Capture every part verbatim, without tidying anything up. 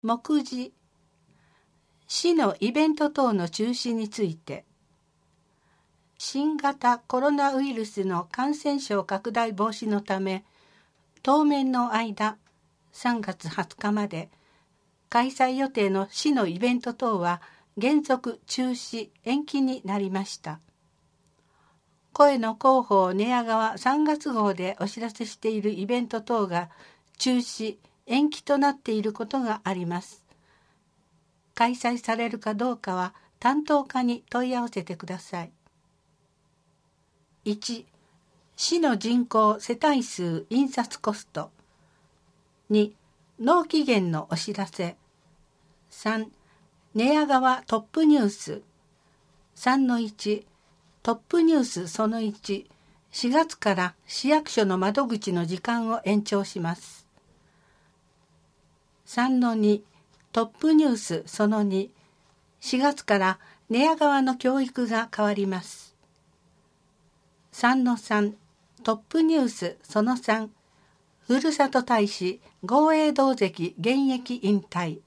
目次、市のイベント等の中止について、新型コロナウイルスの感染症拡大防止のため、当面の間、さんがつはつかまで、開催予定の市のイベント等は原則中止・延期になりました。声の広報寝屋川さんがつ号でお知らせしているイベント等が中止・延期となっていることがあります。開催されるかどうかは担当課に問い合わせてください。いち. 市の人口世帯数印刷コスト。に. 納期限のお知らせ。さん. 寝屋川トップニュース。さんのいち. トップニュースそのいち。しがつから市役所の窓口の時間を延長します。さんのに. トップニュースそのに。しがつから寝屋川の教育が変わります。さんのさん. トップニュースそのさん。ふるさと大使豪栄道関現役引退。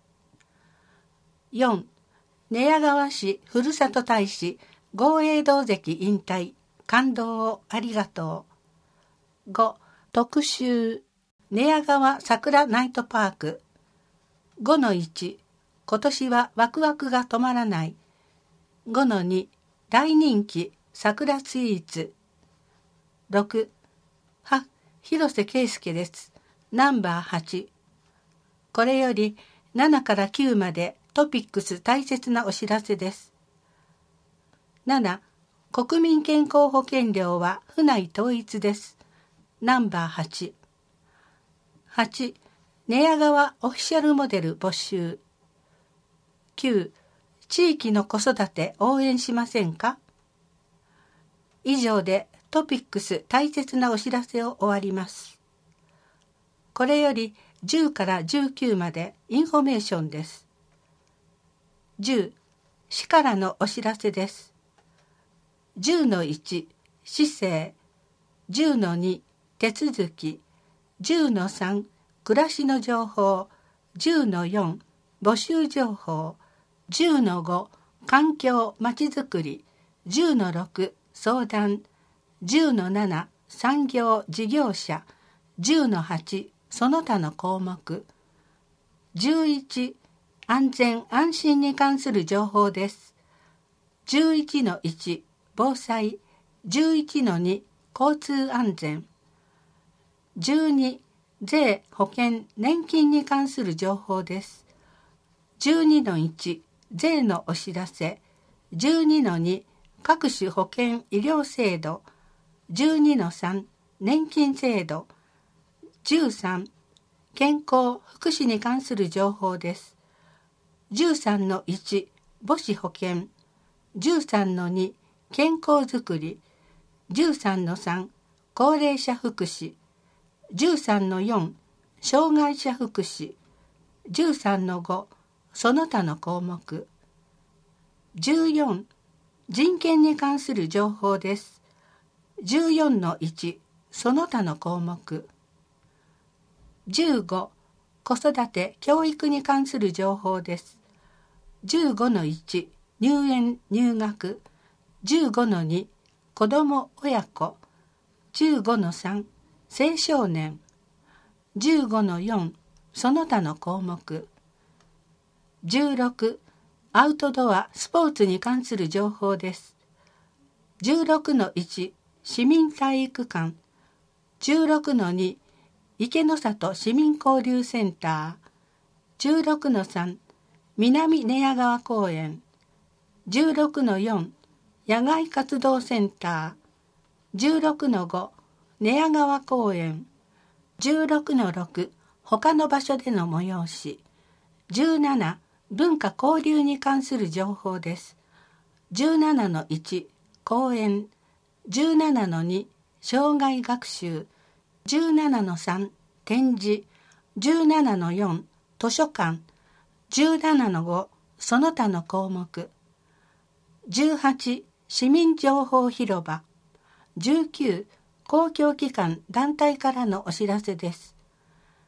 よん. 寝屋川市ふるさと大使豪栄道関引退。感動をありがとう。ご. 特集寝屋川桜ナイトパーク。ごのいち. 今年はワクワクが止まらない。ごのに. 大人気桜スイーツ。ろく. は、広瀬圭介です。ナンバーはち。これよりななからきゅうまでトピックス大切なお知らせです。なな. 国民健康保険料は府内統一です。ナンバーはち。はち. 寝屋川オフィシャルモデル募集。きゅう. 地域の子育て応援しませんか？以上でトピックス大切なお知らせを終わります。これよりじゅうからじゅうきゅうまでインフォメーションです。じゅう. 市からのお知らせです。じゅうのいち. 市政。じゅうのに. 手続き。じゅうのさん. 暮らしの情報。じゅうのよん. 募集情報。じゅうのご. 環境まちづくり。じゅうのろく. 相談。じゅうのなな. 産業事業者。じゅうのはち. その他の項目。じゅういち. 安全安心に関する情報です。じゅういちのいち. 防災。じゅういちのに. 交通安全。じゅうに. 税、保険、年金に関する情報です。じゅうにのいち. 税のお知らせ。じゅうにのに. 各種保険医療制度。じゅうにのさん. 年金制度。じゅうさん. 健康福祉に関する情報です。じゅうさんのいち. 母子保険。じゅうさんのに. 健康づくり。じゅうさんのさん. 高齢者福祉。じゅうさんのよん. 障害者福祉。じゅうさんのご. その他の項目。じゅうよん. 人権に関する情報です。じゅうよんのいち. その他の項目。じゅうご. 子育て教育に関する情報です。じゅうごのいち. 入園入学。じゅうごのに. 子ども親子。じゅうごのさん. 青少年。じゅうごのよん. その他の項目。じゅうろく. アウトドアスポーツに関する情報です。じゅうろくのいち. 市民体育館。じゅうろくのに. 池の里市民交流センター。じゅうろくのさん. 南寝屋川公園。じゅうろくのよん. 野外活動センター。じゅうろくのご. 寝屋川公園。じゅうろくのろく. 他の場所での催し。じゅうなな. 文化交流に関する情報です。じゅうななのいち. 講演。じゅうななのに. 障害学習。じゅうななのさん. 展示。じゅうななのよん. 図書館。じゅうななのご. その他の項目。じゅうはち. 市民情報広場。じゅうきゅう. 公共機関団体からのお知らせです。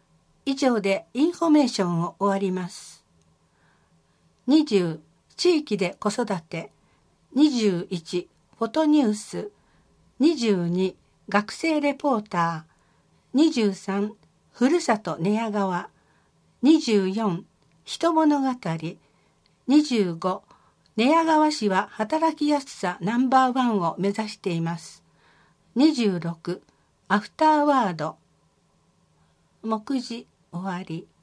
以上でインフォメーションを終わります。にじゅう地域で子育て、にじゅういちフォトニュース、にじゅうに学生レポーター、にじゅうさんふるさと寝屋川、にじゅうよん人物語、にじゅうご寝屋川市は働きやすさナンバーワンを目指しています。にじゅうろくアフターワード、目次終わり。